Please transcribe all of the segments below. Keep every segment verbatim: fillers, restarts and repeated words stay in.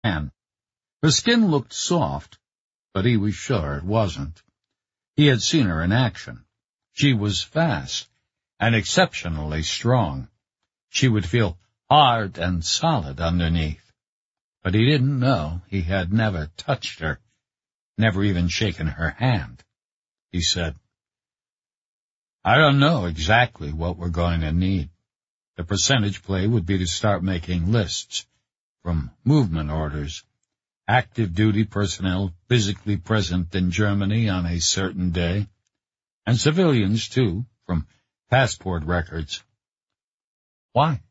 hand. Her skin looked soft, but he was sure it wasn't. He had seen her in action. She was fast and exceptionally strong. She would feel hard and solid underneath. But he didn't know he had never touched her, never even shaken her hand. He said, "I don't know exactly what we're going to need. The percentage play would be to start making lists from movement orders, active duty personnel physically present in Germany on a certain day, and civilians, too, from passport records." "Why?"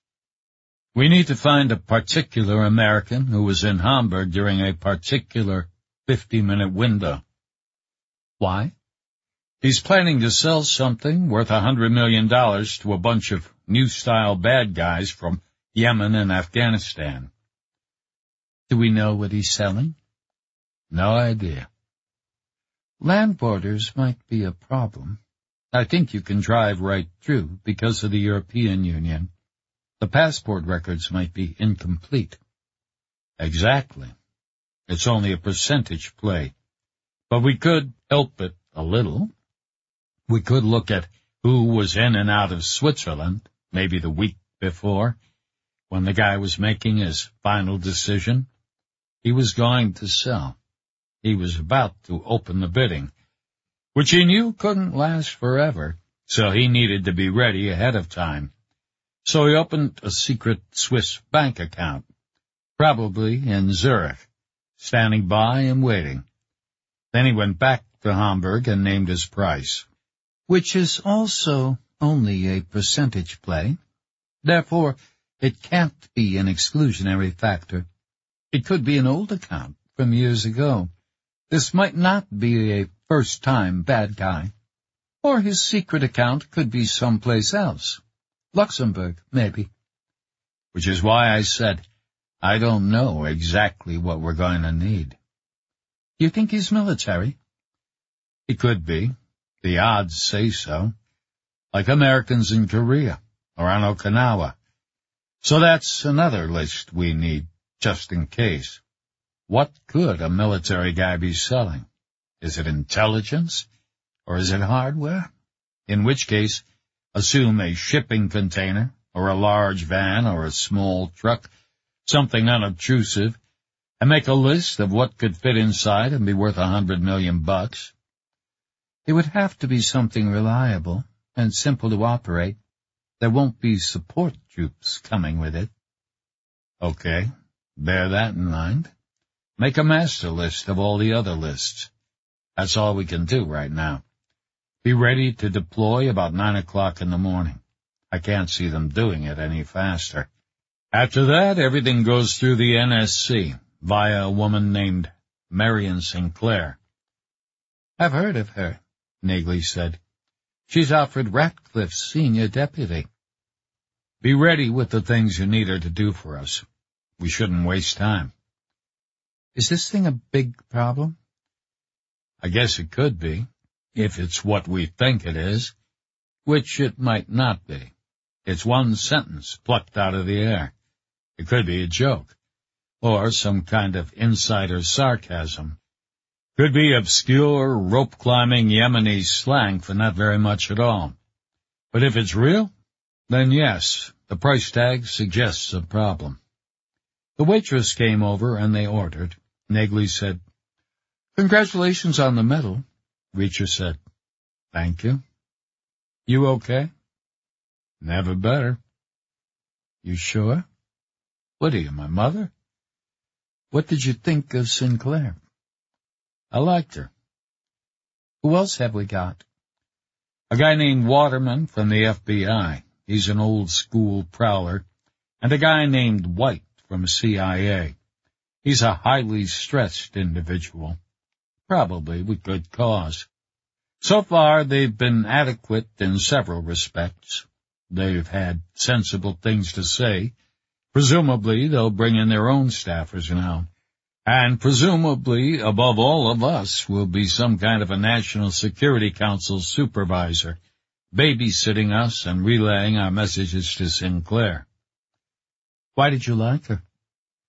"We need to find a particular American who was in Hamburg during a particular fifty-minute window." "Why?" "He's planning to sell something worth a hundred million dollars to a bunch of new-style bad guys from Yemen and Afghanistan." "Do we know what he's selling?" "No idea." "Land borders might be a problem. I think you can drive right through because of the European Union. The passport records might be incomplete." "Exactly. It's only a percentage play. But we could help it a little. We could look at who was in and out of Switzerland, maybe the week before, when the guy was making his final decision. He was going to sell. He was about to open the bidding, which he knew couldn't last forever, so he needed to be ready ahead of time. So he opened a secret Swiss bank account, probably in Zurich, standing by and waiting. Then he went back to Hamburg and named his price, which is also only a percentage play. Therefore, it can't be an exclusionary factor. It could be an old account from years ago. This might not be a first-time bad guy. Or his secret account could be someplace else. Luxembourg, maybe. Which is why I said, I don't know exactly what we're going to need." "You think he's military?" "He could be. The odds say so. Like Americans in Korea or on Okinawa. So that's another list we need, just in case. What could a military guy be selling? Is it intelligence? Or is it hardware? In which case, assume a shipping container, or a large van, or a small truck, something unobtrusive, and make a list of what could fit inside and be worth a hundred million bucks. It would have to be something reliable and simple to operate. There won't be support troops coming with it." "Okay, bear that in mind. Make a master list of all the other lists. That's all we can do right now. Be ready to deploy about nine o'clock in the morning. I can't see them doing it any faster. After that, everything goes through the N S C via a woman named Marion Sinclair." "I've heard of her," Nagley said. "She's Alfred Ratcliffe's senior deputy." "Be ready with the things you need her to do for us. We shouldn't waste time." "Is this thing a big problem?" "I guess it could be, if it's what we think it is, which it might not be. It's one sentence plucked out of the air. It could be a joke, or some kind of insider sarcasm. Could be obscure, rope-climbing Yemeni slang for not very much at all. But if it's real, then yes, the price tag suggests a problem." The waitress came over and they ordered. Nagley said, "Congratulations on the medal." Reacher said, "Thank you." "You okay?" "Never better." "You sure? What are you, my mother?" "What did you think of Sinclair?" "I liked her." "Who else have we got?" "A guy named Waterman from the F B I. He's an old-school prowler. And a guy named White from C I A. He's a highly stressed individual. Probably with good cause. So far, they've been adequate in several respects. They've had sensible things to say. Presumably, they'll bring in their own staffers now. And presumably, above all of us, will be some kind of a National Security Council supervisor, babysitting us and relaying our messages to Sinclair." "Why did you like her?"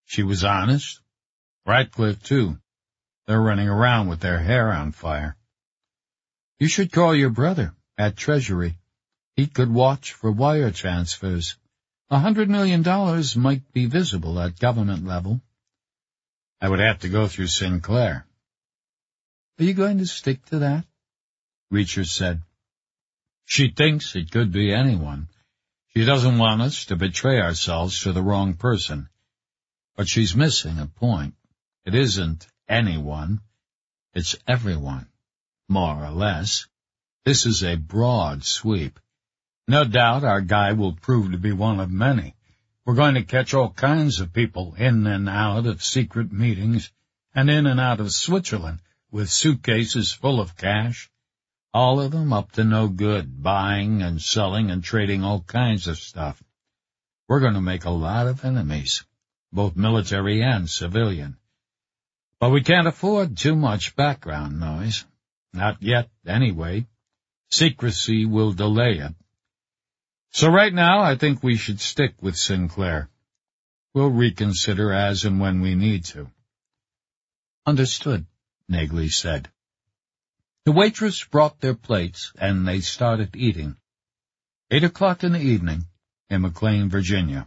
She was honest. Ratcliffe, too. They're running around with their hair on fire. You should call your brother at Treasury. He could watch for wire transfers. A hundred million dollars might be visible at government level. I would have to go through Sinclair. Are you going to stick to that? Reacher said. She thinks it could be anyone. She doesn't want us to betray ourselves to the wrong person. But she's missing a point. It isn't anyone. It's everyone, more or less. This is a broad sweep. No doubt our guy will prove to be one of many. We're going to catch all kinds of people in and out of secret meetings and in and out of Switzerland with suitcases full of cash. All of them up to no good, buying and selling and trading all kinds of stuff. We're going to make a lot of enemies, both military and civilian. But we can't afford too much background noise. Not yet, anyway. Secrecy will delay it. So right now, I think we should stick with Sinclair. We'll reconsider as and when we need to. Understood, Nagley said. The waitress brought their plates, and they started eating. Eight o'clock in the evening in McLean, Virginia.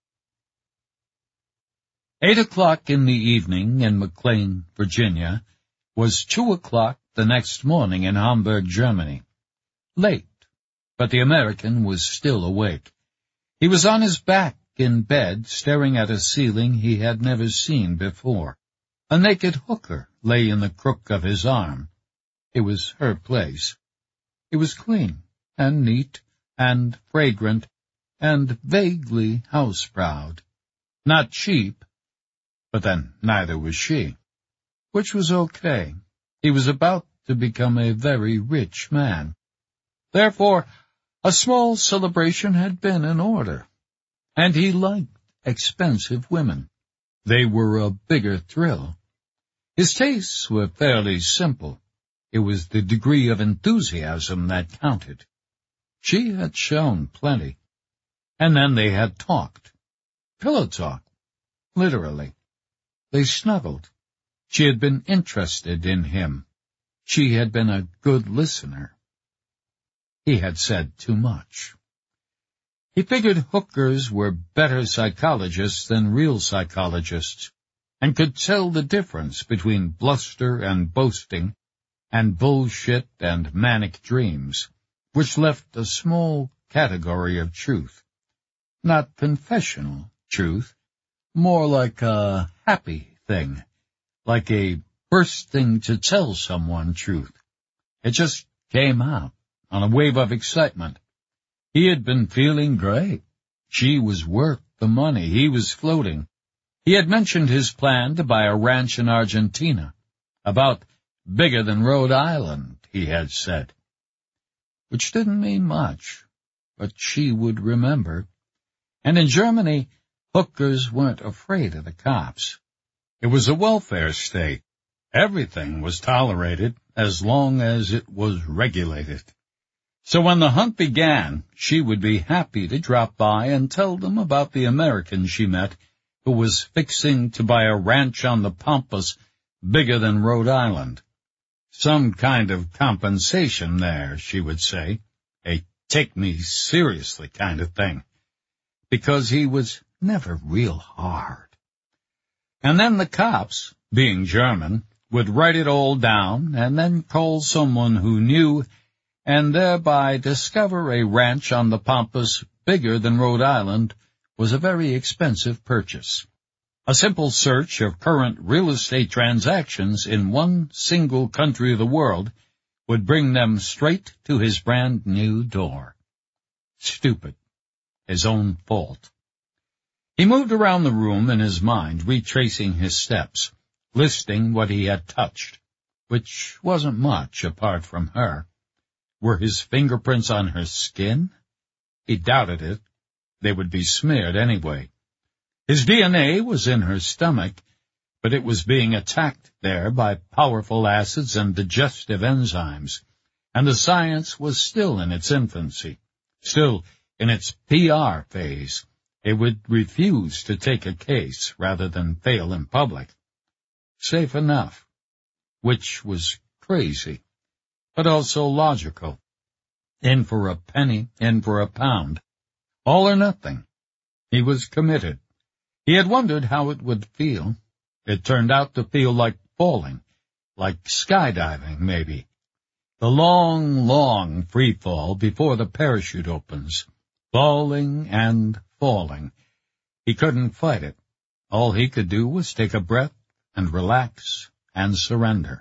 Eight o'clock in the evening in McLean, Virginia, was two o'clock the next morning in Hamburg, Germany. Late, but the American was still awake. He was on his back in bed, staring at a ceiling he had never seen before. A naked hooker lay in the crook of his arm. It was her place. It was clean and neat and fragrant and vaguely house-proud. Not cheap, but then neither was she. Which was okay. He was about to become a very rich man. Therefore, a small celebration had been in order. And he liked expensive women. They were a bigger thrill. His tastes were fairly simple. It was the degree of enthusiasm that counted. She had shown plenty. And then they had talked. Pillow talk. Literally. They snuggled. She had been interested in him. She had been a good listener. He had said too much. He figured hookers were better psychologists than real psychologists, and could tell the difference between bluster and boasting, and bullshit and manic dreams, which left a small category of truth. Not confessional truth, more like a happy thing, like a bursting to tell someone truth. It just came out on a wave of excitement. He had been feeling great. She was worth the money. He was floating. He had mentioned his plan to buy a ranch in Argentina, about bigger than Rhode Island, he had said. Which didn't mean much, but she would remember. And in Germany, hookers weren't afraid of the cops. It was a welfare state. Everything was tolerated as long as it was regulated. So when the hunt began, she would be happy to drop by and tell them about the American she met, who was fixing to buy a ranch on the Pampas bigger than Rhode Island. Some kind of compensation there, she would say, a take-me-seriously kind of thing, because he was never real hard. And then the cops, being German, would write it all down and then call someone who knew, and thereby discover a ranch on the Pampas bigger than Rhode Island was a very expensive purchase. A simple search of current real estate transactions in one single country of the world would bring them straight to his brand-new door. Stupid. His own fault. He moved around the room in his mind, retracing his steps, listing what he had touched, which wasn't much apart from her. Were his fingerprints on her skin? He doubted it. They would be smeared anyway. His D N A was in her stomach, but it was being attacked there by powerful acids and digestive enzymes, and the science was still in its infancy, still in its P R phase, It would refuse to take a case rather than fail in public. Safe enough, which was crazy, but also logical. In for a penny, in for a pound. All or nothing. He was committed. He had wondered how it would feel. It turned out to feel like falling, like skydiving, maybe. The long, long free fall before the parachute opens, falling and falling. He couldn't fight it. All he could do was take a breath and relax and surrender.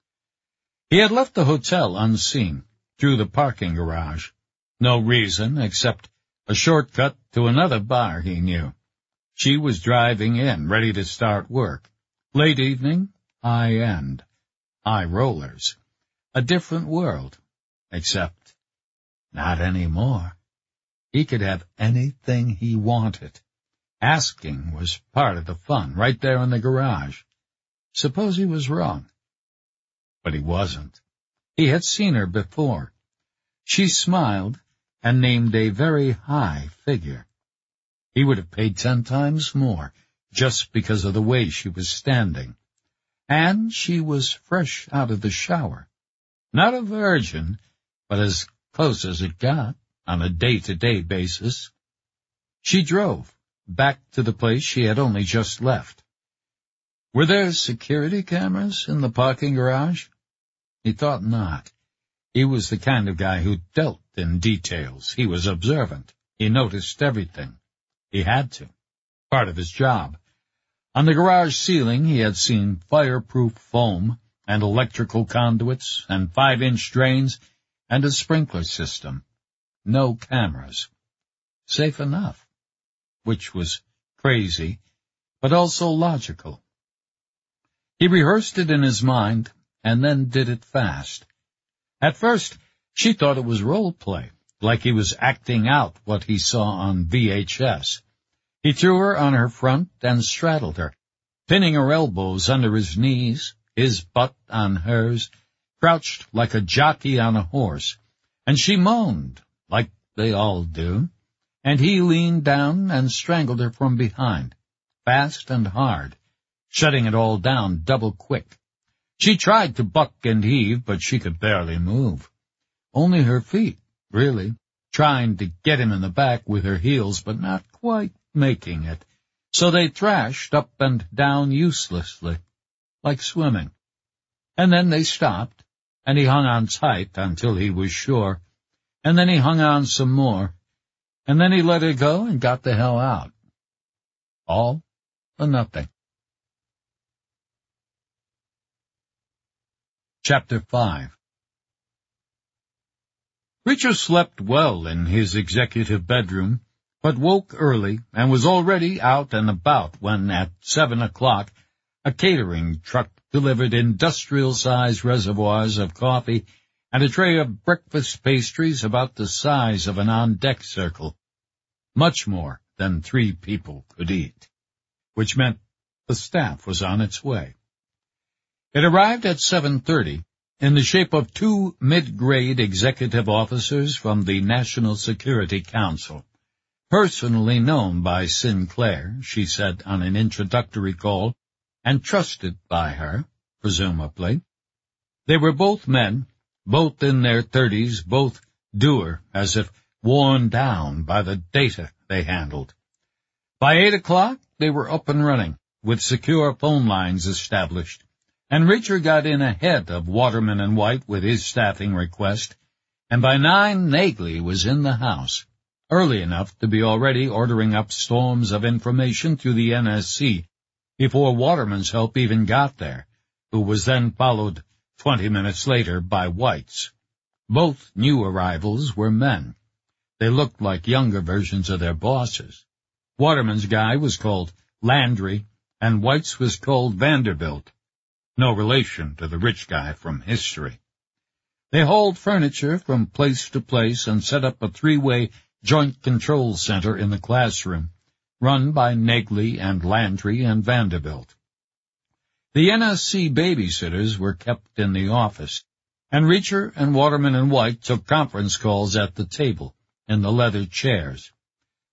He had left the hotel unseen, through the parking garage. No reason except a shortcut to another bar he knew. She was driving in, ready to start work. Late evening, high-end, high rollers. A different world, except not anymore. He could have anything he wanted. Asking was part of the fun, right there in the garage. Suppose he was wrong. But he wasn't. He had seen her before. She smiled and named a very high figure. He would have paid ten times more, just because of the way she was standing. And she was fresh out of the shower. Not a virgin, but as close as it got on a day-to-day basis. She drove back to the place she had only just left. Were there security cameras in the parking garage? He thought not. He was the kind of guy who dealt in details. He was observant. He noticed everything. He had to. Part of his job. On the garage ceiling he had seen fireproof foam and electrical conduits and five-inch drains and a sprinkler system. No cameras. Safe enough. Which was crazy, but also logical. He rehearsed it in his mind and then did it fast. At first, she thought it was role play, like he was acting out what he saw on V H S. He threw her on her front and straddled her, pinning her elbows under his knees, his butt on hers, crouched like a jockey on a horse, and she moaned, like they all do, and he leaned down and strangled her from behind, fast and hard, shutting it all down double quick. She tried to buck and heave, but she could barely move. Only her feet, really, trying to get him in the back with her heels, but not quite making it. So they thrashed up and down uselessly, like swimming. And then they stopped, and he hung on tight until he was sure, and then he hung on some more, and then he let her go and got the hell out. All or nothing. Chapter five. Reacher slept well in his executive bedroom, but woke early and was already out and about when, at seven o'clock, a catering truck delivered industrial-sized reservoirs of coffee and a tray of breakfast pastries about the size of an on-deck circle, much more than three people could eat, which meant the staff was on its way. It arrived at seven thirty in the shape of two mid-grade executive officers from the National Security Council, personally known by Sinclair, she said on an introductory call, and trusted by her, presumably. They were both men, both in their thirties, both dour, as if worn down by the data they handled. By eight o'clock, they were up and running, with secure phone lines established, and Reacher got in ahead of Waterman and White with his staffing request, and by nine Nagley was in the house, early enough to be already ordering up storms of information through the N S C before Waterman's help even got there, who was then followed twenty minutes later by White's. Both new arrivals were men. They looked like younger versions of their bosses. Waterman's guy was called Landry, and White's was called Vanderbilt. No relation to the rich guy from history. They hauled furniture from place to place and set up a three-way joint control center in the classroom, run by Nagley and Landry and Vanderbilt. The N S C babysitters were kept in the office, and Reacher and Waterman and White took conference calls at the table in the leather chairs,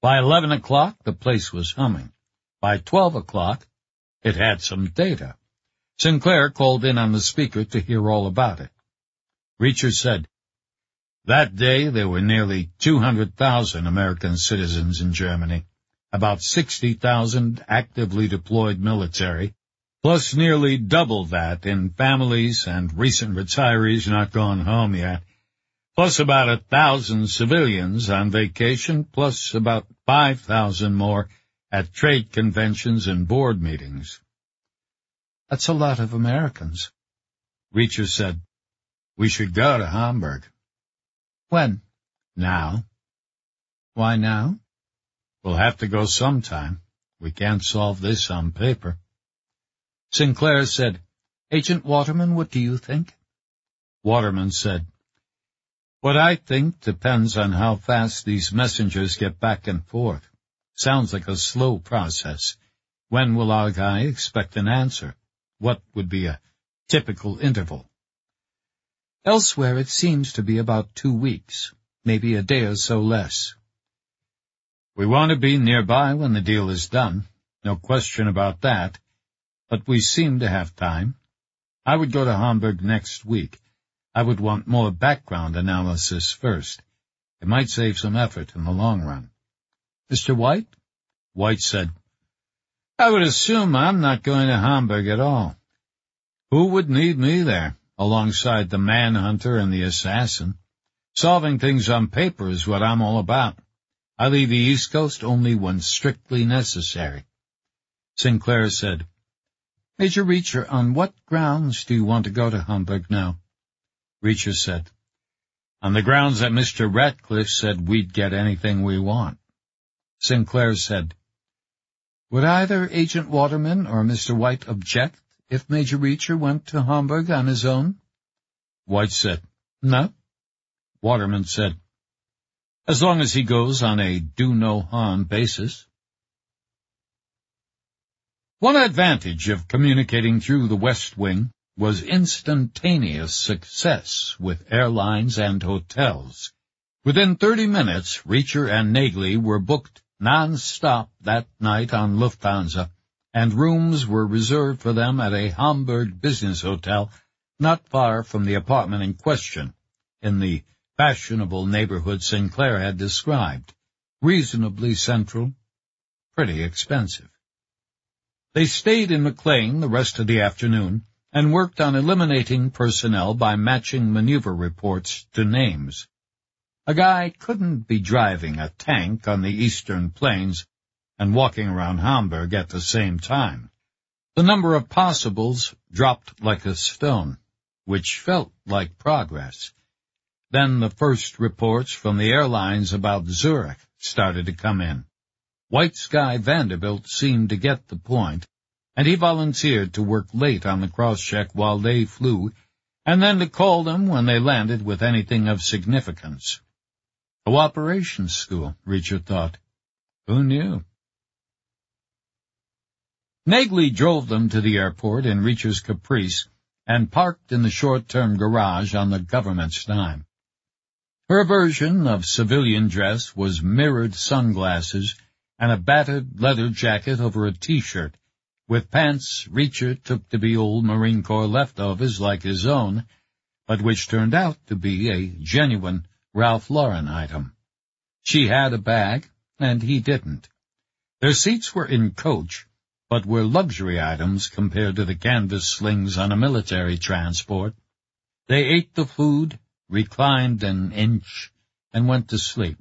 By eleven o'clock, the place was humming. By twelve o'clock, it had some data. Sinclair called in on the speaker to hear all about it. Reacher said, "That day there were nearly two hundred thousand American citizens in Germany, about sixty thousand actively deployed military, plus nearly double that in families and recent retirees not gone home yet, plus about a thousand civilians on vacation, plus about five thousand more at trade conventions and board meetings." "That's a lot of Americans." Reacher said, "We should go to Hamburg." "When?" "Now." "Why now?" "We'll have to go sometime. We can't solve this on paper." Sinclair said, "Agent Waterman, what do you think?" Waterman said, "What I think depends on how fast these messengers get back and forth. Sounds like a slow process. When will our guy expect an answer? What would be a typical interval?" "Elsewhere it seems to be about two weeks, maybe a day or so less." "We want to be nearby when the deal is done, no question about that, but we seem to have time. I would go to Hamburg next week. I would want more background analysis first. It might save some effort in the long run." "Mister White?" White said, "I would assume I'm not going to Hamburg at all. Who would need me there, alongside the manhunter and the assassin? Solving things on paper is what I'm all about. I leave the East Coast only when strictly necessary." Sinclair said, "Major Reacher, on what grounds do you want to go to Hamburg now?" Reacher said, "On the grounds that Mister Ratcliffe said we'd get anything we want." Sinclair said, "Would either Agent Waterman or Mister White object if Major Reacher went to Hamburg on his own?" White said, "No." Waterman said, "As long as he goes on a do-no-harm basis." One advantage of communicating through the West Wing was instantaneous success with airlines and hotels. Within thirty minutes, Reacher and Nagley were booked non-stop that night on Lufthansa, and rooms were reserved for them at a Hamburg business hotel not far from the apartment in question, in the fashionable neighborhood Sinclair had described, reasonably central, pretty expensive. They stayed in McLean the rest of the afternoon and worked on eliminating personnel by matching maneuver reports to names. A guy couldn't be driving a tank on the eastern plains and walking around Hamburg at the same time. The number of possibles dropped like a stone, which felt like progress. Then the first reports from the airlines about Zurich started to come in. White Sky Vanderbilt seemed to get the point, and he volunteered to work late on the cross-check while they flew, and then to call them when they landed with anything of significance. Cooperation school, Reacher thought. Who knew? Nagley drove them to the airport in Reacher's Caprice and parked in the short-term garage on the government's dime. Her version of civilian dress was mirrored sunglasses and a battered leather jacket over a T-shirt, with pants Reacher took to be old Marine Corps leftovers like his own, but which turned out to be a genuine Ralph Lauren item. She had a bag, and he didn't. Their seats were in coach, but were luxury items compared to the canvas slings on a military transport. They ate the food, reclined an inch, and went to sleep.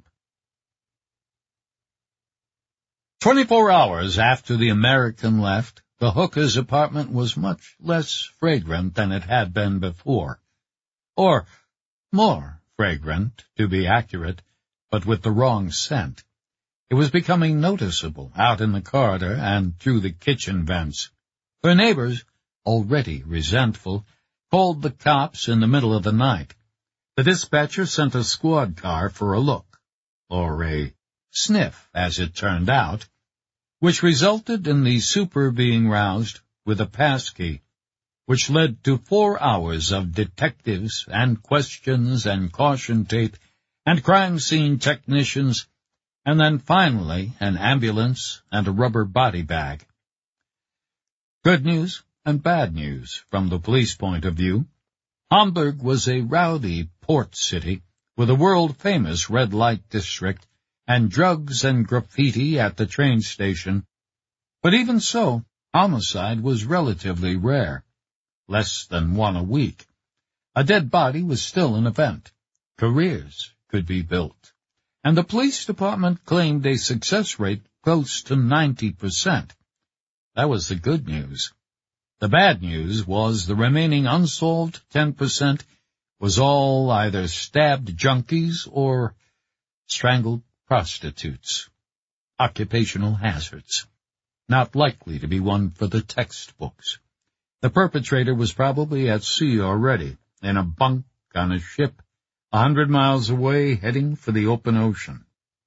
Twenty-four hours after the American left, the hooker's apartment was much less fragrant than it had been before. Or more fragrant, to be accurate, but with the wrong scent. It was becoming noticeable out in the corridor and through the kitchen vents. Her neighbors, already resentful, called the cops in the middle of the night. The dispatcher sent a squad car for a look, or a sniff, as it turned out, which resulted in the super being roused with a passkey, which led to four hours of detectives and questions and caution tape and crime scene technicians and then finally an ambulance and a rubber body bag. Good news and bad news from the police point of view. Hamburg was a rowdy port city with a world-famous red light district and drugs and graffiti at the train station. But even so, homicide was relatively rare, less than one a week. A dead body was still an event. Careers could be built. And the police department claimed a success rate close to ninety percent. That was the good news. The bad news was the remaining unsolved ten percent was all either stabbed junkies or strangled prostitutes. Occupational hazards. Not likely to be one for the textbooks. The perpetrator was probably at sea already, in a bunk on a ship, a hundred miles away, heading for the open ocean.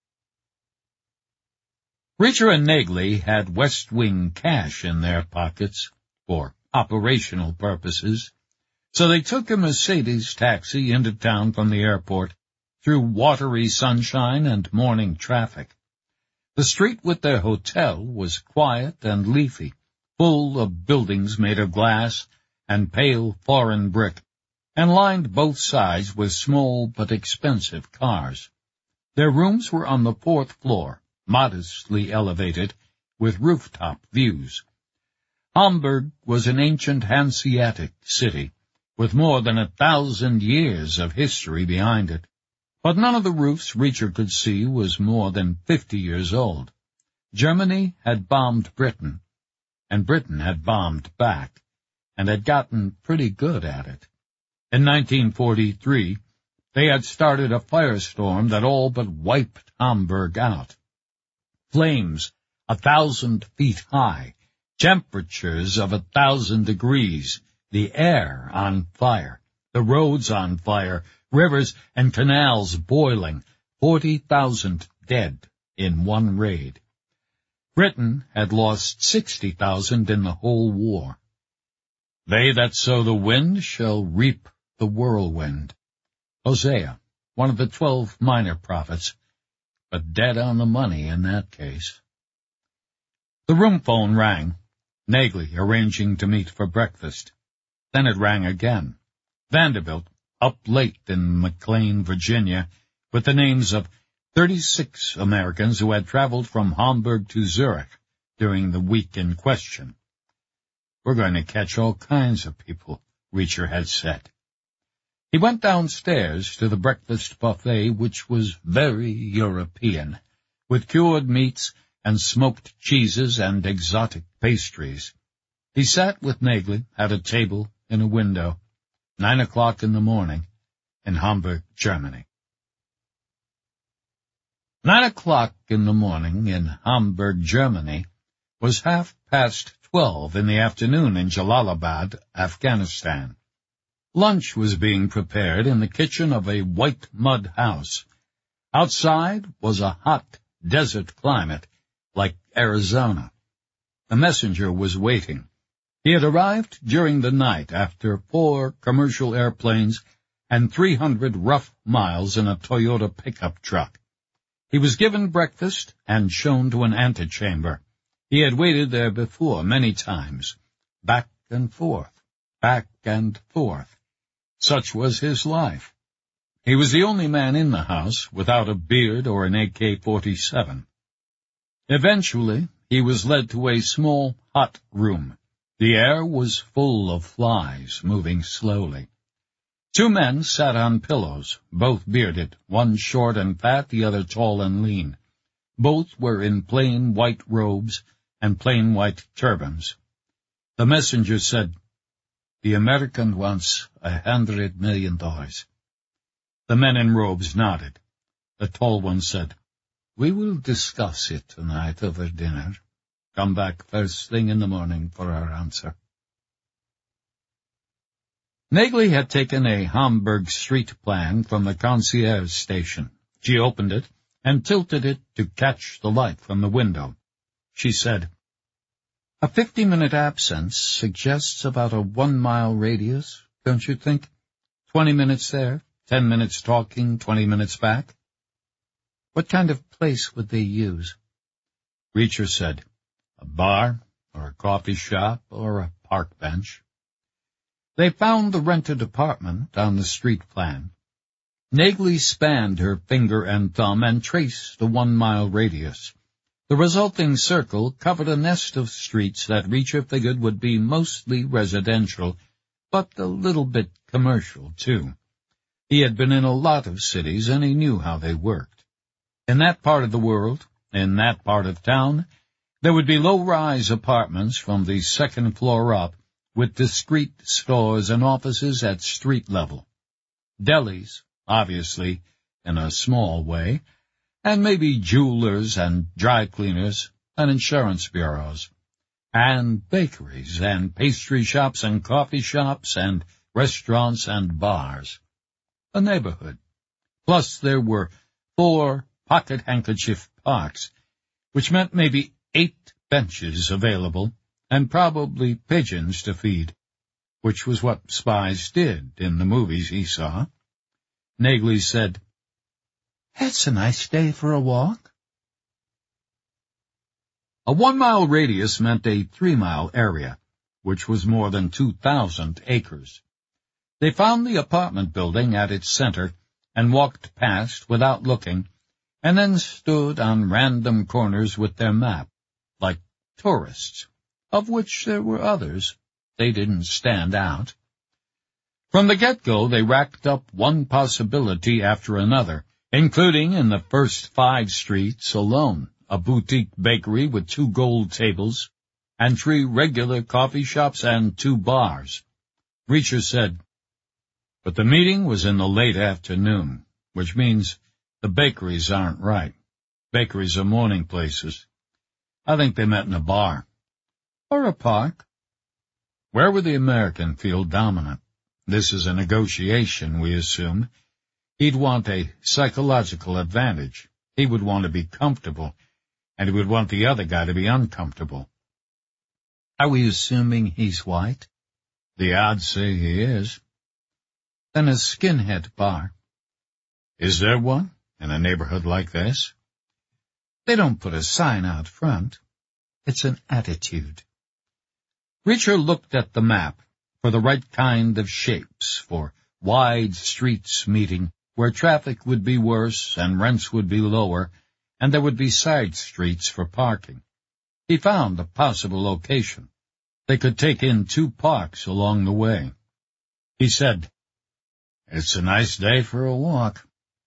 Reacher and Nagley had West Wing cash in their pockets for operational purposes, so they took a Mercedes taxi into town from the airport through watery sunshine and morning traffic. The street with their hotel was quiet and leafy, full of buildings made of glass and pale foreign brick, and lined both sides with small but expensive cars. Their rooms were on the fourth floor, modestly elevated, with rooftop views. Hamburg was an ancient Hanseatic city, with more than a thousand years of history behind it. But none of the roofs Reacher could see was more than fifty years old. Germany had bombed Britain, and Britain had bombed back, and had gotten pretty good at it. In nineteen forty-three, they had started a firestorm that all but wiped Hamburg out. Flames a thousand feet high, temperatures of a thousand degrees, the air on fire, the roads on fire, rivers and canals boiling, forty thousand dead in one raid. Britain had lost sixty thousand in the whole war. They that sow the wind shall reap the whirlwind. Hosea, one of the twelve minor prophets, but dead on the money in that case. The room phone rang, Nagley arranging to meet for breakfast. Then it rang again. Vanderbilt, up late in McLean, Virginia, with the names of thirty-six Americans who had traveled from Hamburg to Zurich during the week in question. We're going to catch all kinds of people, Reacher had said. He went downstairs to the breakfast buffet, which was very European, with cured meats and smoked cheeses and exotic pastries. He sat with Nagley at a table in a window, nine o'clock in the morning, in Hamburg, Germany. Nine o'clock in the morning in Hamburg, Germany, was half past twelve in the afternoon in Jalalabad, Afghanistan. Lunch was being prepared in the kitchen of a white mud house. Outside was a hot desert climate, like Arizona. The messenger was waiting. He had arrived during the night after four commercial airplanes and three hundred rough miles in a Toyota pickup truck. He was given breakfast and shown to an antechamber. He had waited there before many times, back and forth, back and forth. Such was his life. He was the only man in the house without a beard or an A K forty-seven. Eventually, he was led to a small, hot room. The air was full of flies, moving slowly. Two men sat on pillows, both bearded, one short and fat, the other tall and lean. Both were in plain white robes and plain white turbans. The messenger said, "The American wants a hundred million dollars." The men in robes nodded. The tall one said, "We will discuss it tonight over dinner. Come back first thing in the morning for our answer." Nagley had taken a Hamburg street plan from the concierge station. She opened it and tilted it to catch the light from the window. She said, "A fifty-minute absence suggests about a one-mile radius, don't you think? Twenty minutes there, ten minutes talking, twenty minutes back." What kind of place would they use? Reacher said, a bar, or a coffee shop, or a park bench. They found the rented apartment on the street plan. Nagley spanned her finger and thumb and traced the one-mile radius. The resulting circle covered a nest of streets that Reacher figured would be mostly residential, but a little bit commercial, too. He had been in a lot of cities, and he knew how they worked. In that part of the world, in that part of town, there would be low-rise apartments from the second floor up, with discreet stores and offices at street level. Delis, obviously, in a small way, and maybe jewelers and dry cleaners and insurance bureaus, and bakeries and pastry shops and coffee shops and restaurants and bars. A neighborhood. Plus there were four pocket-handkerchief parks, which meant maybe eight benches available, and probably pigeons to feed, which was what spies did in the movies he saw. Nagley said, "It's a nice day for a walk." A one-mile radius meant a three-mile area, which was more than two thousand acres. They found the apartment building at its center and walked past without looking, and then stood on random corners with their map, like tourists, of which there were others. They didn't stand out. From the get-go, they racked up one possibility after another, including in the first five streets alone, a boutique bakery with two gold tables, and three regular coffee shops and two bars. Reacher said, "But the meeting was in the late afternoon, which means the bakeries aren't right. Bakeries are morning places. I think they met in a bar. Or a park." Where would the American feel dominant? This is a negotiation, we assume. He'd want a psychological advantage. He would want to be comfortable, and he would want the other guy to be uncomfortable. Are we assuming he's white? The odds say he is. Then a skinhead bar. Is there one in a neighborhood like this? They don't put a sign out front. It's an attitude. Reacher looked at the map for the right kind of shapes, for wide streets meeting, where traffic would be worse and rents would be lower, and there would be side streets for parking. He found a possible location. They could take in two parks along the way. He said, "It's a nice day for a walk."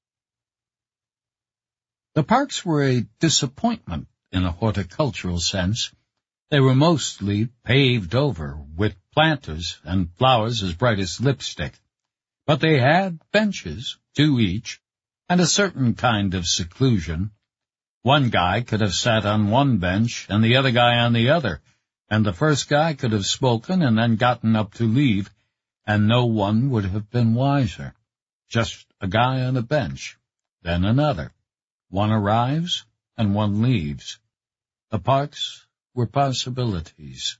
The parks were a disappointment in a horticultural sense. They were mostly paved over, with planters and flowers as bright as lipstick. But they had benches, two each, and a certain kind of seclusion. One guy could have sat on one bench and the other guy on the other, and the first guy could have spoken and then gotten up to leave, and no one would have been wiser. Just a guy on a bench, then another. One arrives and one leaves. The parks were possibilities.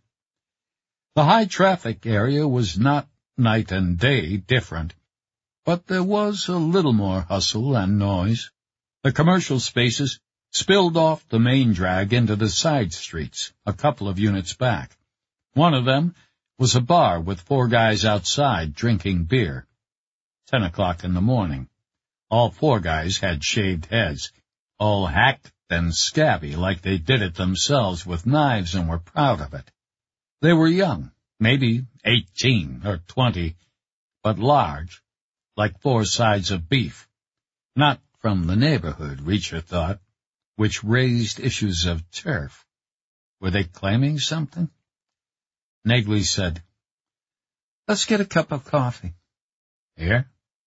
The high-traffic area was not night and day different, but there was a little more hustle and noise. The commercial spaces spilled off the main drag into the side streets, a couple of units back. One of them was a bar with four guys outside drinking beer. Ten o'clock in the morning. All four guys had shaved heads, all hacked and scabby like they did it themselves with knives and were proud of it. They were young, maybe eighteen or twenty, but large, like four sides of beef. Not from the neighborhood, Reacher thought, which raised issues of turf. Were they claiming something? Nagley said, "Let's get a cup of coffee." "Here?"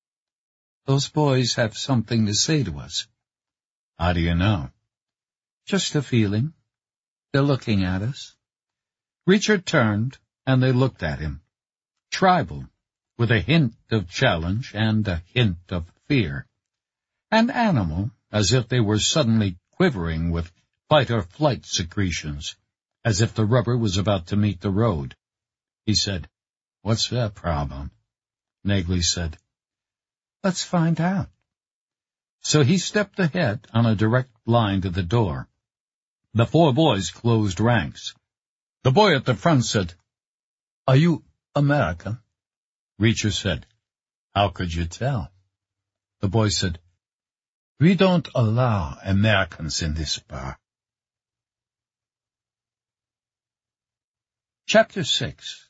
"Those boys have something to say to us." "How do you know?" "Just a feeling. They're looking at us." Reacher turned, and they looked at him. Tribal, with a hint of challenge and a hint of fear. And animal, as if they were suddenly quivering with fight-or-flight secretions, as if the rubber was about to meet the road. He said, "What's their problem?" Nagley said, "Let's find out." So he stepped ahead on a direct line to the door. The four boys closed ranks. The boy at the front said, "Are you American?" Reacher said, "How could you tell?" The boy said, "We don't allow Americans in this bar." Chapter six.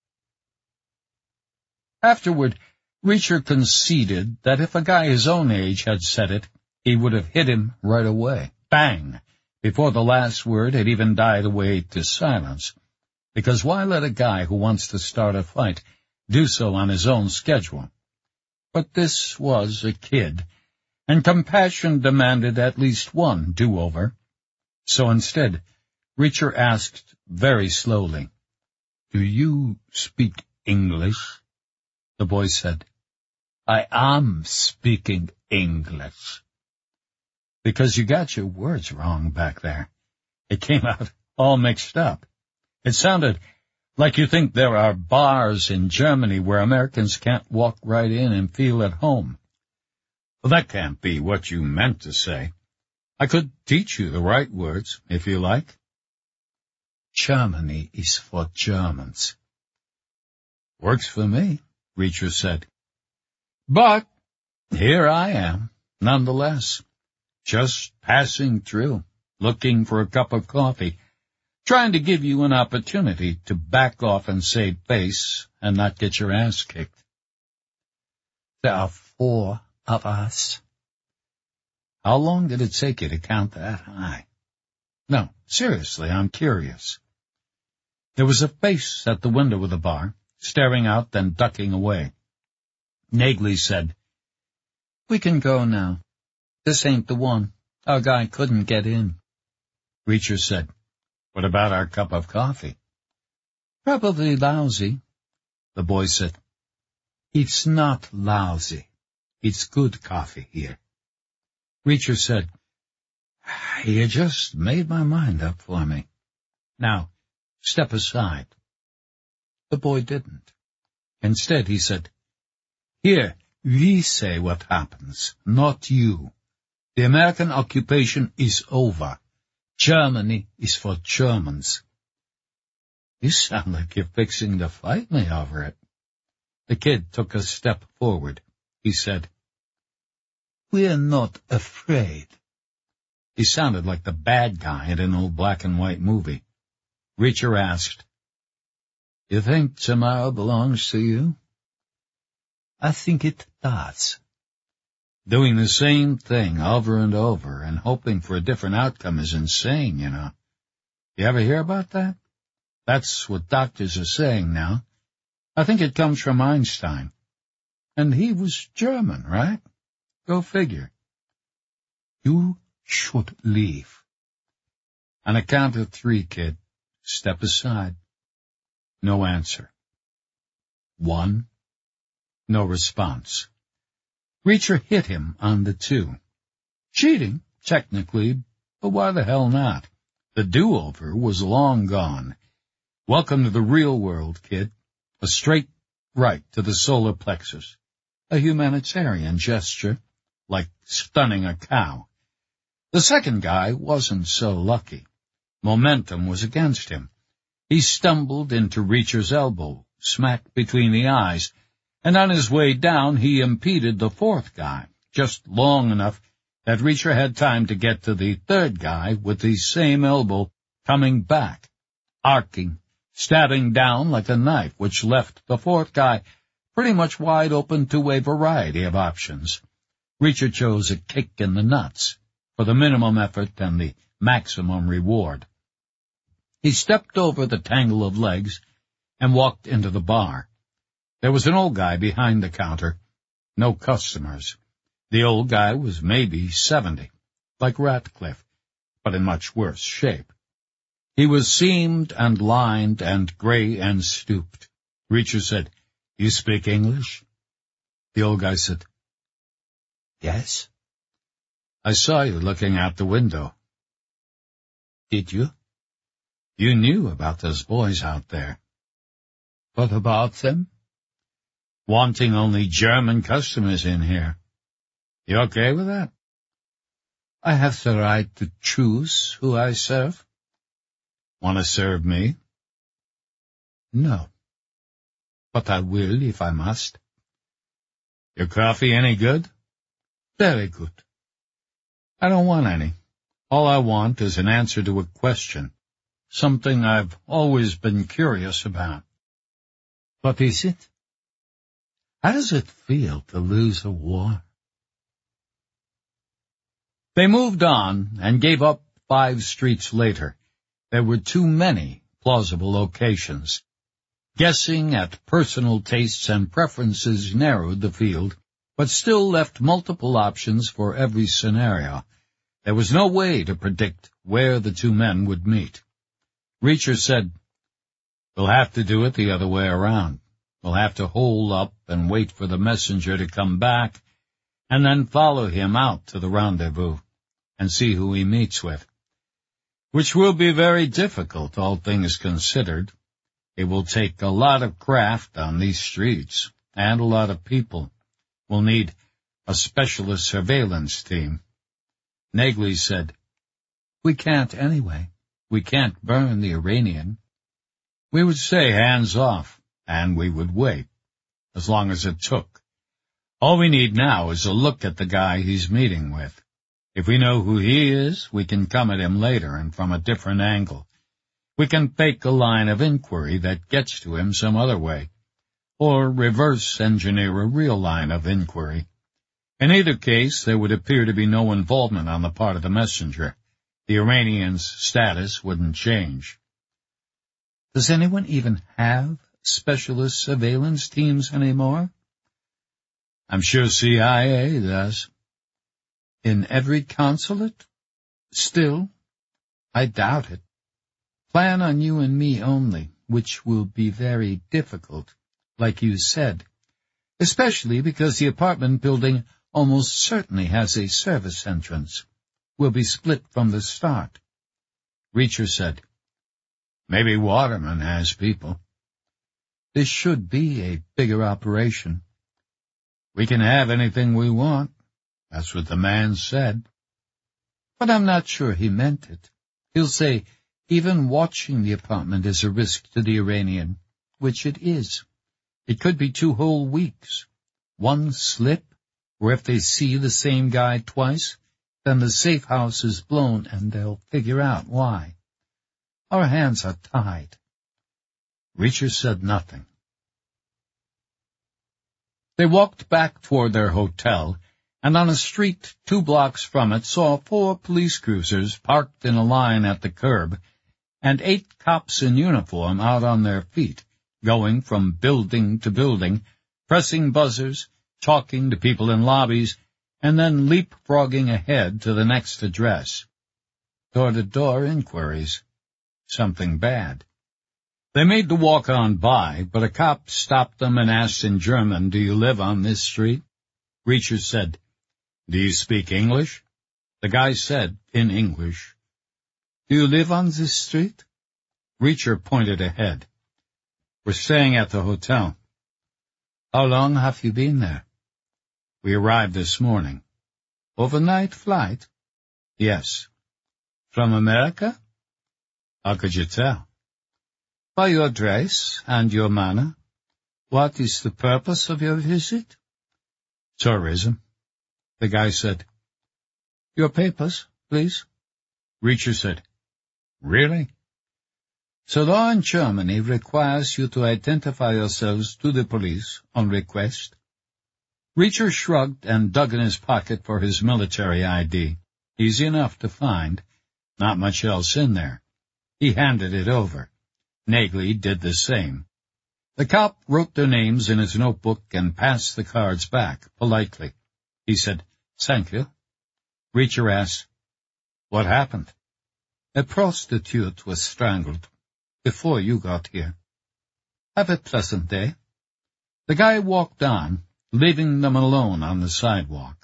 Afterward, Reacher conceded that if a guy his own age had said it, he would have hit him right away. Bang! Before the last word had even died away to silence. Because why let a guy who wants to start a fight do so on his own schedule? But this was a kid, and compassion demanded at least one do-over. So instead, Reacher asked very slowly, "Do you speak English?" The boy said, "I am speaking English." "Because you got your words wrong back there. It came out all mixed up. It sounded like you think there are bars in Germany where Americans can't walk right in and feel at home." "Well, that can't be what you meant to say. I could teach you the right words, if you like." "Germany is for Germans." "Works for me," Reacher said. "But here I am, nonetheless, just passing through, looking for a cup of coffee, trying to give you an opportunity to back off and save face and not get your ass kicked." "There are four of us." "How long did it take you to count that high? No, seriously, I'm curious." There was a face at the window of the bar, staring out, then ducking away. Nagley said, "We can go now. This ain't the one. Our guy couldn't get in." Reacher said, "What about our cup of coffee?" "Probably lousy." The boy said, "It's not lousy. It's good coffee here." Reacher said, "You just made my mind up for me. Now, step aside." The boy didn't. Instead, he said, "Here, we say what happens, not you. The American occupation is over. Germany is for Germans." "You sound like you're fixing to fight me over it." The kid took a step forward. He said, "We're not afraid." He sounded like the bad guy in an old black-and-white movie. Reacher asked, "You think tomorrow belongs to you?" "I think it does." Doing the same thing over and over and hoping for a different outcome is insane, you know. You ever hear about that? That's what doctors are saying now. I think it comes from Einstein. And he was German, right? Go figure. "You should leave." On a count of three, kid. Step aside. No answer. One. No response. Reacher hit him on the two. Cheating, technically, but why the hell not? The do-over was long gone. Welcome to the real world, kid. A straight right to the solar plexus. A humanitarian gesture, like stunning a cow. The second guy wasn't so lucky. Momentum was against him. He stumbled into Reacher's elbow, smack between the eyes, and on his way down he impeded the fourth guy, just long enough that Reacher had time to get to the third guy with the same elbow coming back, arcing, stabbing down like a knife, which left the fourth guy pretty much wide open to a variety of options. Reacher chose a kick in the nuts for the minimum effort and the maximum reward. He stepped over the tangle of legs and walked into the bar. There was an old guy behind the counter. No customers. The old guy was maybe seventy, like Ratcliffe, but in much worse shape. He was seamed and lined and gray and stooped. Reacher said, "You speak English?" The old guy said, "Yes." "I saw you looking out the window." "Did you?" "You knew about those boys out there." "What about them?" "Wanting only German customers in here." "You okay with that?" I have the right to choose who I serve. Want to serve me? No. But I will if I must. Your coffee any good? Very good. I don't want any. All I want is an answer to a question, something I've always been curious about. What is it? How does it feel to lose a war? They moved on and gave up five streets later. There were too many plausible locations. Guessing at personal tastes and preferences narrowed the field, but still left multiple options for every scenario. There was no way to predict where the two men would meet. Reacher said, "We'll have to do it the other way around. We'll have to hole up and wait for the messenger to come back, and then follow him out to the rendezvous and see who he meets with. Which will be very difficult, all things considered. It will take a lot of craft on these streets, and a lot of people. We'll need a specialist surveillance team." Nagley said, "We can't anyway. We can't burn the Iranian. We would say hands off, and we would wait, as long as it took. All we need now is a look at the guy he's meeting with. If we know who he is, we can come at him later and from a different angle. We can fake a line of inquiry that gets to him some other way, or reverse engineer a real line of inquiry. In either case, there would appear to be no involvement on the part of the messenger. The Iranian's status wouldn't change." "Does anyone even have specialist surveillance teams anymore?" "I'm sure C I A does." "In every consulate? Still, I doubt it. Plan on you and me only, which will be very difficult, like you said, especially because the apartment building almost certainly has a service entrance. We'll be split from the start." Reacher said, "Maybe Waterman has people." "This should be a bigger operation." "We can have anything we want. That's what the man said." "But I'm not sure he meant it. He'll say even watching the apartment is a risk to the Iranian, which it is. It could be two whole weeks. One slip, or if they see the same guy twice, then the safe house is blown and they'll figure out why. Our hands are tied." Reacher said nothing. They walked back toward their hotel, and on a street two blocks from it saw four police cruisers parked in a line at the curb, and eight cops in uniform out on their feet, going from building to building, pressing buzzers, talking to people in lobbies, and then leapfrogging ahead to the next address. Door-to-door inquiries. Something bad. They made the walk on by, but a cop stopped them and asked in German, "Do you live on this street?" Reacher said, "Do you speak English?" The guy said, in English, "Do you live on this street?" Reacher pointed ahead. "We're staying at the hotel." "How long have you been there?" "We arrived this morning." "Overnight flight?" "Yes." "From America?" "How could you tell?" "By your dress and your manner. What is the purpose of your visit?" "Tourism." The guy said, "Your papers, please." Reacher said, "Really?" "The law in Germany requires you to identify yourselves to the police on request." Reacher shrugged and dug in his pocket for his military I D. Easy enough to find. Not much else in there. He handed it over. Nagley did the same. The cop wrote their names in his notebook and passed the cards back, politely. He said, "Thank you." Reacher asked, "What happened?" "A prostitute was strangled before you got here." "Have a pleasant day." The guy walked on, leaving them alone on the sidewalk.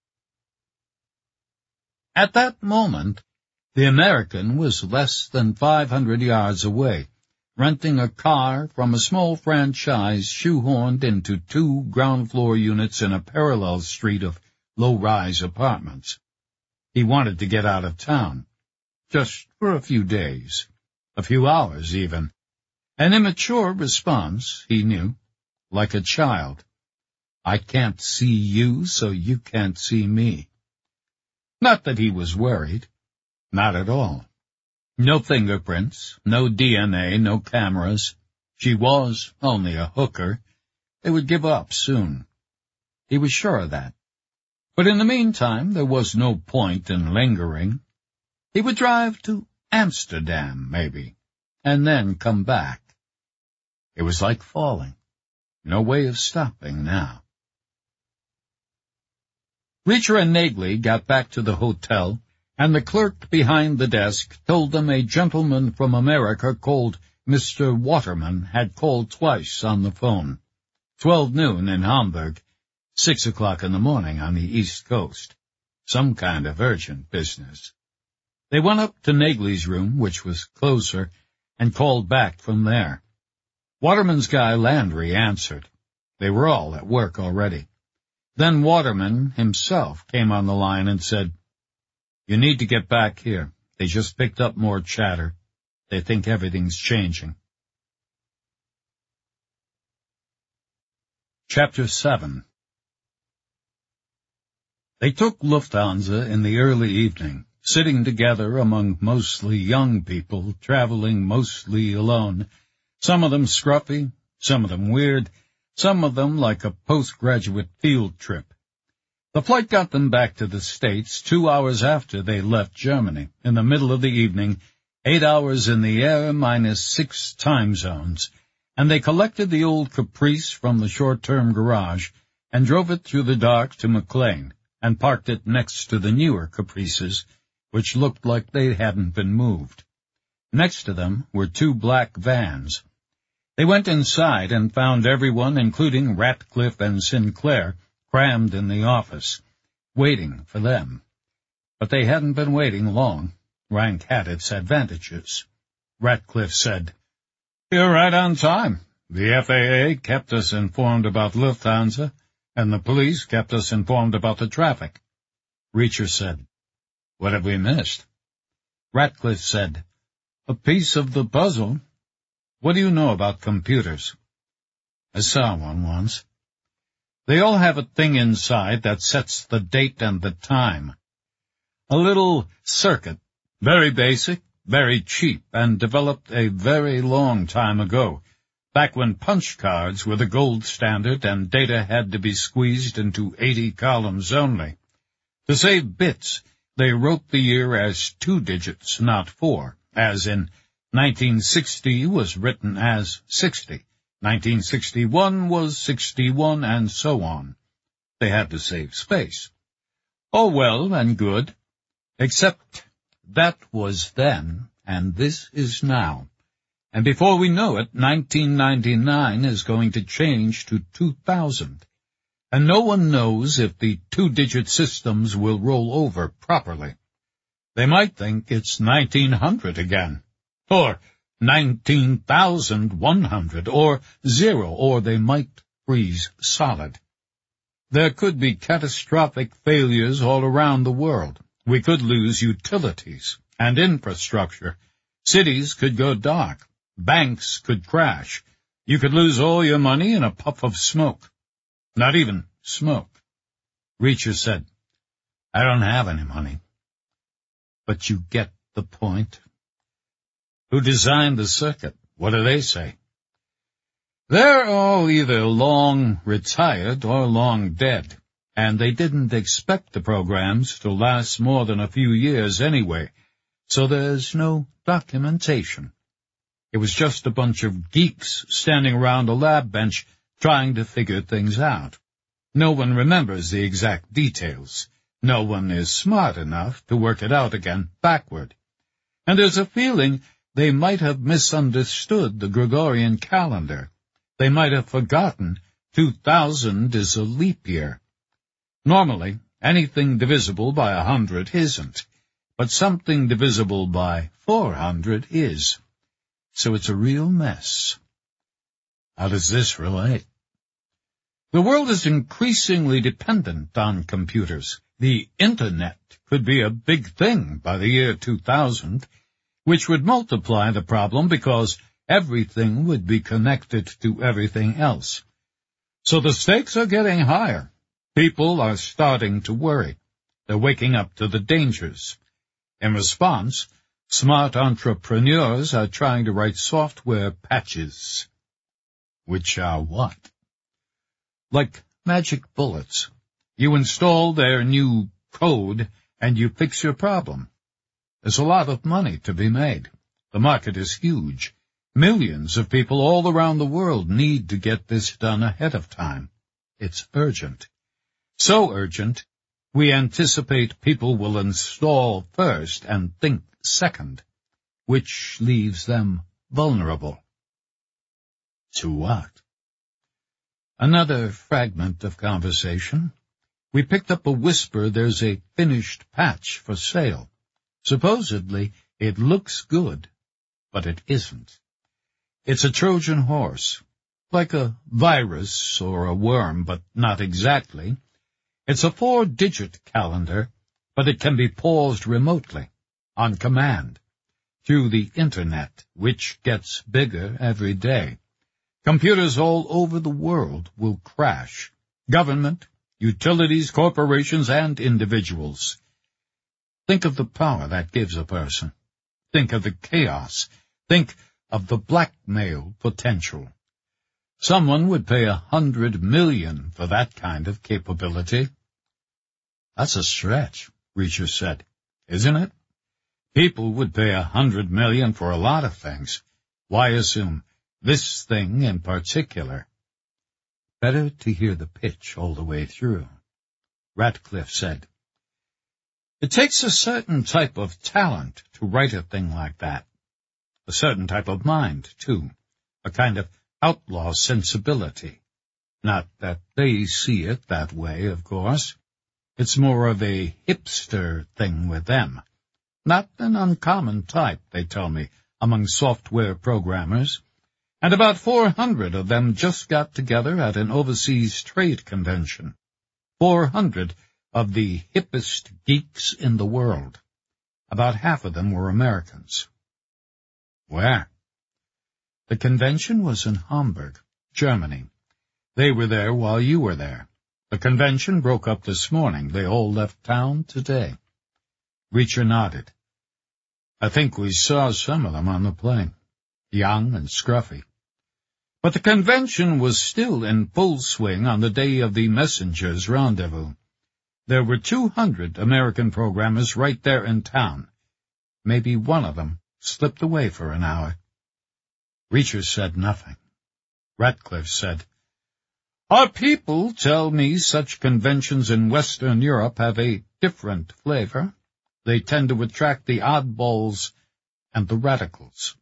At that moment, the American was less than five hundred yards away, renting a car from a small franchise shoehorned into two ground-floor units in a parallel street of low-rise apartments. He wanted to get out of town, just for a few days, a few hours even. An immature response, he knew, like a child. I can't see you, so you can't see me. Not that he was worried. Not at all. No fingerprints, no D N A, no cameras. She was only a hooker. They would give up soon. He was sure of that. But in the meantime, there was no point in lingering. He would drive to Amsterdam, maybe, and then come back. It was like falling. No way of stopping now. Reacher and Nagley got back to the hotel, and the clerk behind the desk told them a gentleman from America called Mister Waterman had called twice on the phone. Twelve noon in Hamburg, six o'clock in the morning on the East Coast. Some kind of urgent business. They went up to Nagley's room, which was closer, and called back from there. Waterman's guy Landry answered. They were all at work already. Then Waterman himself came on the line and said, You need to get back here. They just picked up more chatter. They think everything's changing. Chapter seven. They took Lufthansa in the early evening, sitting together among mostly young people, traveling mostly alone, some of them scruffy, some of them weird, some of them like a postgraduate field trip. The flight got them back to the States two hours after they left Germany, in the middle of the evening, eight hours in the air minus six time zones, and they collected the old Caprice from the short-term garage and drove it through the dark to McLean and parked it next to the newer Caprices, which looked like they hadn't been moved. Next to them were two black vans. They went inside and found everyone, including Ratcliffe and Sinclair, crammed in the office, waiting for them. But they hadn't been waiting long. Rank had its advantages. Ratcliffe said, You're right on time. The F A A kept us informed about Lufthansa, and the police kept us informed about the traffic. Reacher said, What have we missed? Ratcliffe said, A piece of the puzzle. What do you know about computers? I saw one once. They all have a thing inside that sets the date and the time. A little circuit, very basic, very cheap, and developed a very long time ago, back when punch cards were the gold standard and data had to be squeezed into eighty columns only. To save bits, they wrote the year as two digits, not four, as in nineteen sixty was written as sixty. nineteen sixty-one was sixty-one, and so on. They had to save space. Oh, well and good. Except that was then, and this is now. And before we know it, nineteen ninety-nine is going to change to two thousand. And no one knows if the two-digit systems will roll over properly. They might think it's nineteen hundred again, or nineteen thousand one hundred, or zero, or they might freeze solid. There could be catastrophic failures all around the world. We could lose utilities and infrastructure. Cities could go dark. Banks could crash. You could lose all your money in a puff of smoke. Not even smoke. Reacher said, I don't have any money. But you get the point. Who designed the circuit? What do they say? They're all either long retired or long dead, and they didn't expect the programs to last more than a few years anyway, so there's no documentation. It was just a bunch of geeks standing around a lab bench trying to figure things out. No one remembers the exact details. No one is smart enough to work it out again backward. And there's a feeling they might have misunderstood the Gregorian calendar. They might have forgotten two thousand is a leap year. Normally, anything divisible by a hundred isn't, but something divisible by four hundred is. So it's a real mess. How does this relate? The world is increasingly dependent on computers. The Internet could be a big thing by the year two thousand, which would multiply the problem because everything would be connected to everything else. So the stakes are getting higher. People are starting to worry. They're waking up to the dangers. In response, smart entrepreneurs are trying to write software patches. Which are what? Like magic bullets. You install their new code and you fix your problem. There's a lot of money to be made. The market is huge. Millions of people all around the world need to get this done ahead of time. It's urgent. So urgent, we anticipate people will install first and think second, which leaves them vulnerable. To what? Another fragment of conversation. We picked up a whisper there's a finished patch for sale. Supposedly, it looks good, but it isn't. It's a Trojan horse, like a virus or a worm, but not exactly. It's a four-digit calendar, but it can be paused remotely, on command, through the Internet, which gets bigger every day. Computers all over the world will crash. Government, utilities, corporations, and individuals. Think of the power that gives a person. Think of the chaos. Think of the blackmail potential. Someone would pay a hundred million for that kind of capability. That's a stretch, Reacher said, isn't it? People would pay a hundred million for a lot of things. Why assume this thing in particular? Better to hear the pitch all the way through, Ratcliffe said. It takes a certain type of talent to write a thing like that. A certain type of mind, too. A kind of outlaw sensibility. Not that they see it that way, of course. It's more of a hipster thing with them. Not an uncommon type, they tell me, among software programmers. And about four hundred of them just got together at an overseas trade convention. Four hundred of the hippest geeks in the world. About half of them were Americans. Where? The convention was in Hamburg, Germany. They were there while you were there. The convention broke up this morning. They all left town today. Reacher nodded. I think we saw some of them on the plane, young and scruffy. But the convention was still in full swing on the day of the messenger's rendezvous. There were two hundred American programmers right there in town. Maybe one of them slipped away for an hour. Reacher said nothing. Ratcliffe said, Our people tell me such conventions in Western Europe have a different flavor. They tend to attract the oddballs and the radicals.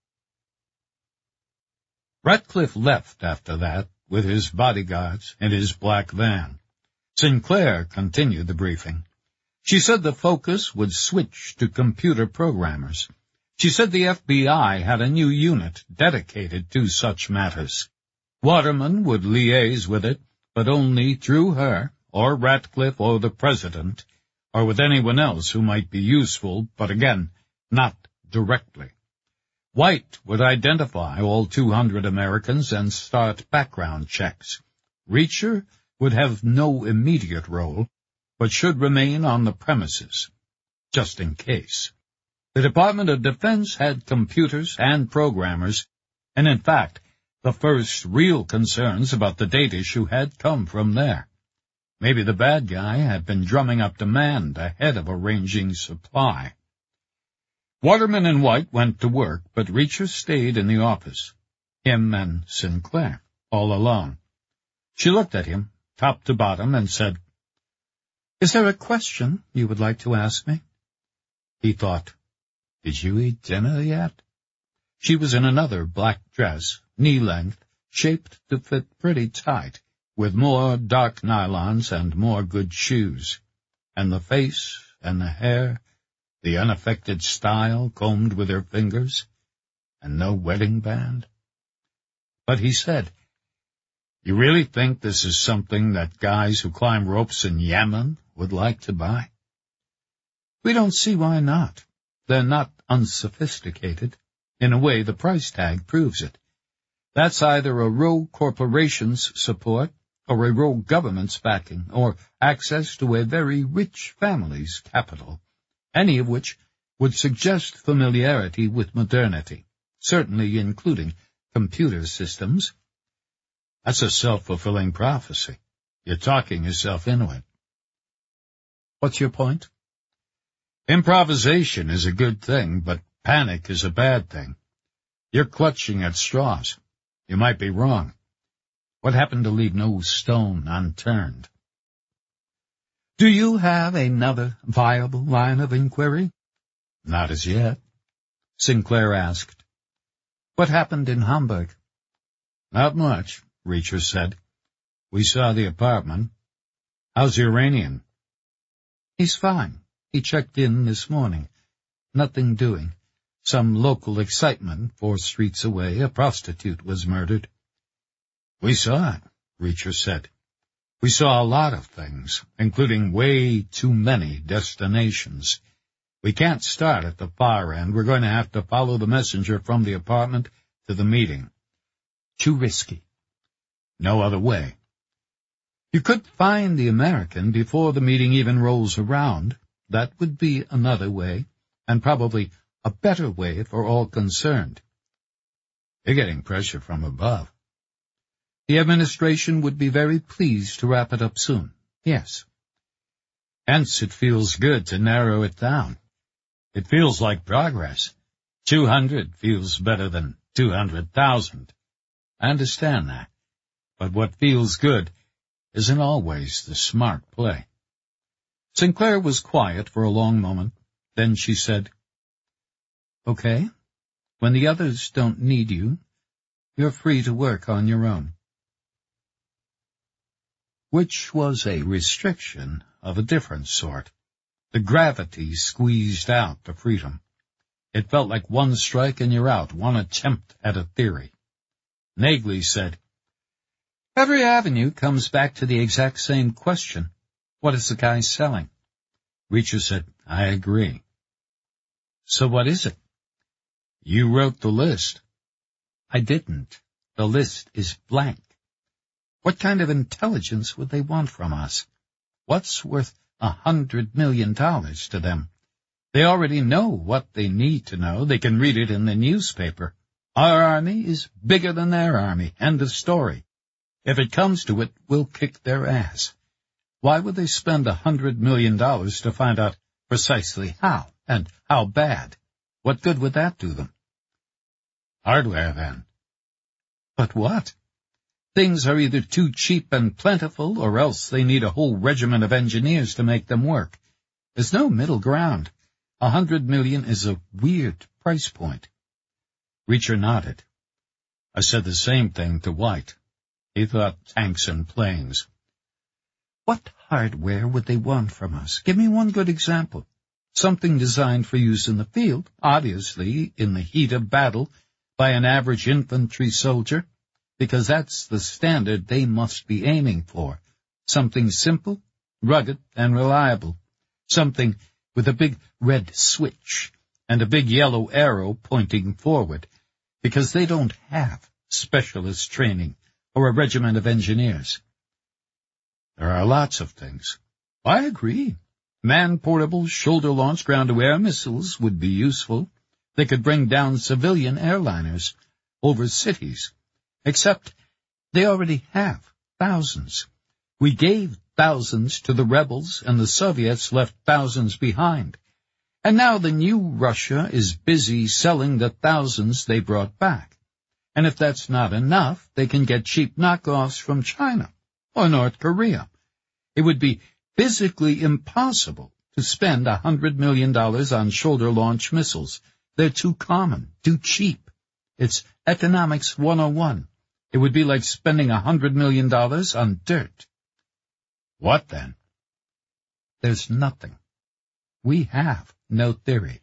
Ratcliffe left after that with his bodyguards in his black van. Sinclair continued the briefing. She said the focus would switch to computer programmers. She said the F B I had a new unit dedicated to such matters. Waterman would liaise with it, but only through her, or Ratcliffe, or the President, or with anyone else who might be useful, but again, not directly. White would identify all two hundred Americans and start background checks. Reacher would have no immediate role, but should remain on the premises, just in case. The Department of Defense had computers and programmers, and in fact, the first real concerns about the date issue had come from there. Maybe the bad guy had been drumming up demand ahead of arranging supply. Waterman and White went to work, but Reacher stayed in the office. Him and Sinclair, all alone. She looked at him, top to bottom, and said, Is there a question you would like to ask me? He thought, Did you eat dinner yet? She was in another black dress, knee-length, shaped to fit pretty tight, with more dark nylons and more good shoes. And the face and the hair, the unaffected style combed with her fingers, and no wedding band. But he said, You really think this is something that guys who climb ropes in Yemen would like to buy? We don't see why not. They're not unsophisticated. In a way, the price tag proves it. That's either a rogue corporation's support, or a rogue government's backing, or access to a very rich family's capital, any of which would suggest familiarity with modernity, certainly including computer systems. That's a self-fulfilling prophecy. You're talking yourself into it. What's your point? Improvisation is a good thing, but panic is a bad thing. You're clutching at straws. You might be wrong. What happened to leave no stone unturned? Do you have another viable line of inquiry? Not as yet. Sinclair asked. What happened in Hamburg? Not much, Reacher said. We saw the apartment. How's the Iranian? He's fine. He checked in this morning. Nothing doing. Some local excitement. Four streets away, a prostitute was murdered. We saw it, Reacher said. We saw a lot of things, including way too many destinations. We can't start at the far end. We're going to have to follow the messenger from the apartment to the meeting. Too risky. No other way. You could find the American before the meeting even rolls around. That would be another way, and probably a better way for all concerned. You're getting pressure from above. The administration would be very pleased to wrap it up soon. Yes. Hence it feels good to narrow it down. It feels like progress. Two hundred feels better than two hundred thousand. I understand that. But what feels good isn't always the smart play. Sinclair was quiet for a long moment. Then she said, Okay, when the others don't need you, you're free to work on your own. Which was a restriction of a different sort. The gravity squeezed out the freedom. It felt like one strike and you're out, one attempt at a theory. Nagley said, Every avenue comes back to the exact same question. What is the guy selling? Reacher said, I agree. So what is it? You wrote the list. I didn't. The list is blank. What kind of intelligence would they want from us? What's worth a hundred million dollars to them? They already know what they need to know. They can read it in the newspaper. Our army is bigger than their army. End of story. If it comes to it, we'll kick their ass. Why would they spend a hundred million dollars to find out precisely how and how bad? What good would that do them? Hardware, then. But what? Things are either too cheap and plentiful, or else they need a whole regiment of engineers to make them work. There's no middle ground. A hundred million is a weird price point. Reacher nodded. I said the same thing to White. He thought tanks and planes. What hardware would they want from us? Give me one good example. Something designed for use in the field, obviously in the heat of battle, by an average infantry soldier, because that's the standard they must be aiming for. Something simple, rugged, and reliable. Something with a big red switch and a big yellow arrow pointing forward, because they don't have specialist training or a regiment of engineers. There are lots of things. I agree. Man-portable, shoulder-launched ground-to-air missiles would be useful. They could bring down civilian airliners over cities. Except they already have thousands. We gave thousands to the rebels, and the Soviets left thousands behind. And now the new Russia is busy selling the thousands they brought back. And if that's not enough, they can get cheap knockoffs from China or North Korea. It would be physically impossible to spend a hundred million dollars on shoulder-launched missiles. They're too common, too cheap. It's economics one oh one. It would be like spending a hundred million dollars on dirt. What then? There's nothing. We have no theory.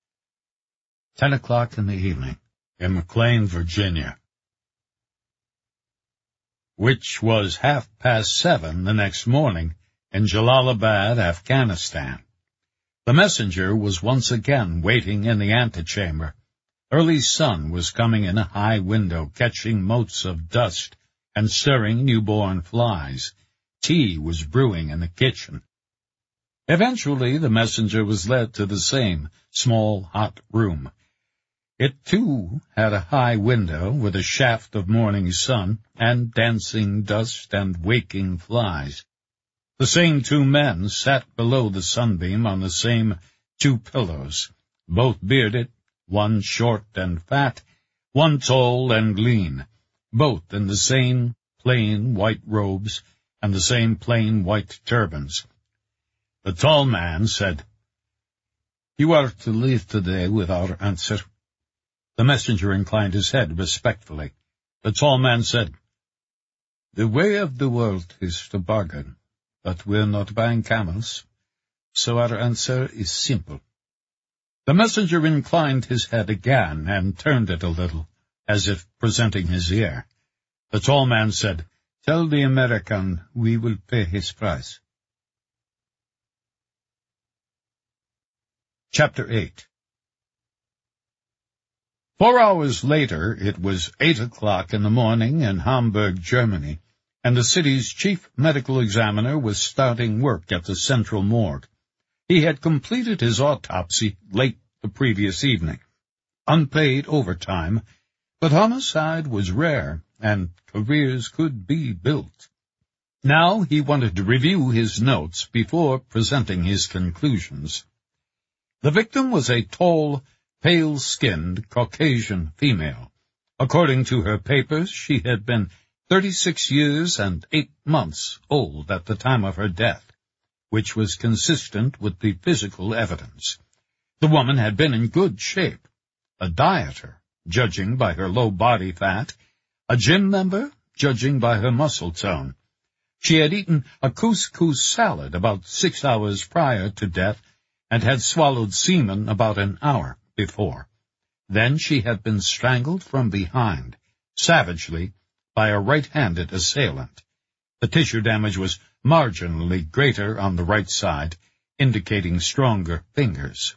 Ten o'clock in the evening, in McLean, Virginia. which was half past seven the next morning in Jalalabad, Afghanistan. The messenger was once again waiting in the antechamber. Early sun was coming in a high window, catching motes of dust and stirring newborn flies. Tea was brewing in the kitchen. Eventually the messenger was led to the same small, hot room. It, too, had a high window with a shaft of morning sun and dancing dust and waking flies. The same two men sat below the sunbeam on the same two pillows, both bearded, one short and fat, one tall and lean, both in the same plain white robes and the same plain white turbans. The tall man said, "You are to leave today without answer." The messenger inclined his head respectfully. The tall man said, "The way of the world is to bargain, but we're not buying camels, so our answer is simple." The messenger inclined his head again and turned it a little, as if presenting his ear. The tall man said, "Tell the American we will pay his price." Chapter eight. Four hours later, it was eight o'clock in the morning in Hamburg, Germany, and the city's chief medical examiner was starting work at the central morgue. He had completed his autopsy late the previous evening. Unpaid overtime, but homicide was rare, and careers could be built. Now he wanted to review his notes before presenting his conclusions. The victim was a tall, pale-skinned Caucasian female. According to her papers, she had been thirty-six years and eight months old at the time of her death, which was consistent with the physical evidence. The woman had been in good shape, a dieter, judging by her low body fat, a gym member, judging by her muscle tone. She had eaten a couscous salad about six hours prior to death and had swallowed semen about an hour before. Then she had been strangled from behind, savagely, by a right-handed assailant. The tissue damage was marginally greater on the right side, indicating stronger fingers.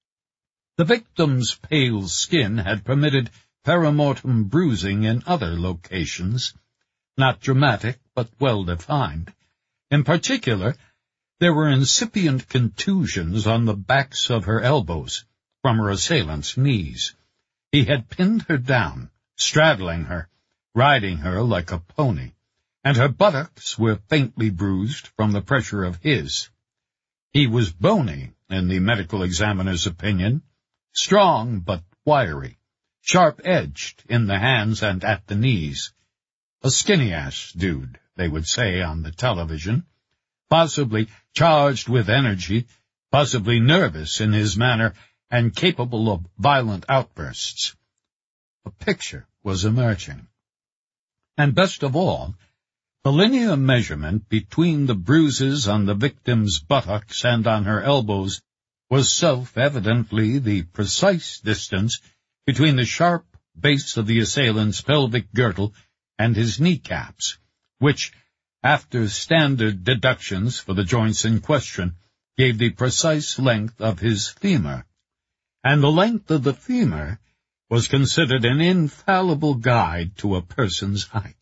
The victim's pale skin had permitted perimortem bruising in other locations, not dramatic but well-defined. In particular, there were incipient contusions on the backs of her elbows from her assailant's knees. He had pinned her down, straddling her, riding her like a pony, and her buttocks were faintly bruised from the pressure of his. He was bony, in the medical examiner's opinion, strong but wiry, sharp-edged in the hands and at the knees. A skinny-ass dude, they would say on the television, possibly charged with energy, possibly nervous in his manner, and capable of violent outbursts. A picture was emerging. And best of all, the linear measurement between the bruises on the victim's buttocks and on her elbows was self-evidently the precise distance between the sharp base of the assailant's pelvic girdle and his kneecaps, which, after standard deductions for the joints in question, gave the precise length of his femur. And the length of the femur was considered an infallible guide to a person's height.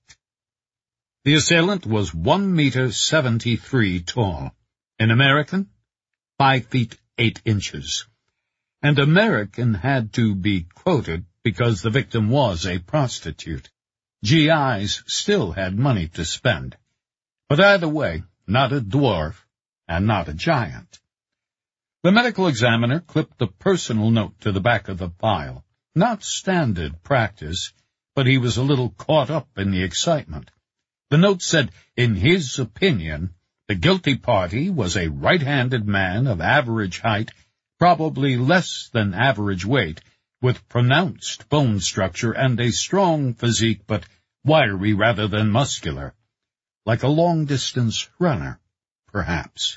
The assailant was one meter seventy-three tall, an American, five feet eight inches. And American had to be quoted because the victim was a prostitute. G Is still had money to spend. But either way, not a dwarf and not a giant. The medical examiner clipped a personal note to the back of the file. Not standard practice, but he was a little caught up in the excitement. The note said, in his opinion, the guilty party was a right-handed man of average height, probably less than average weight, with pronounced bone structure and a strong physique, but wiry rather than muscular. Like a long-distance runner, perhaps.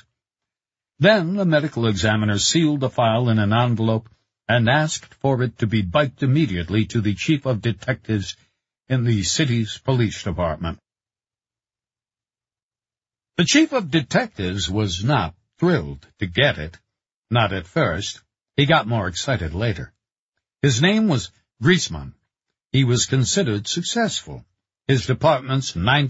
Then the medical examiner sealed the file in an envelope and asked for it to be biked immediately to the chief of detectives in the city's police department. The chief of detectives was not thrilled to get it. Not at first. He got more excited later. His name was Griezmann. He was considered successful. His department's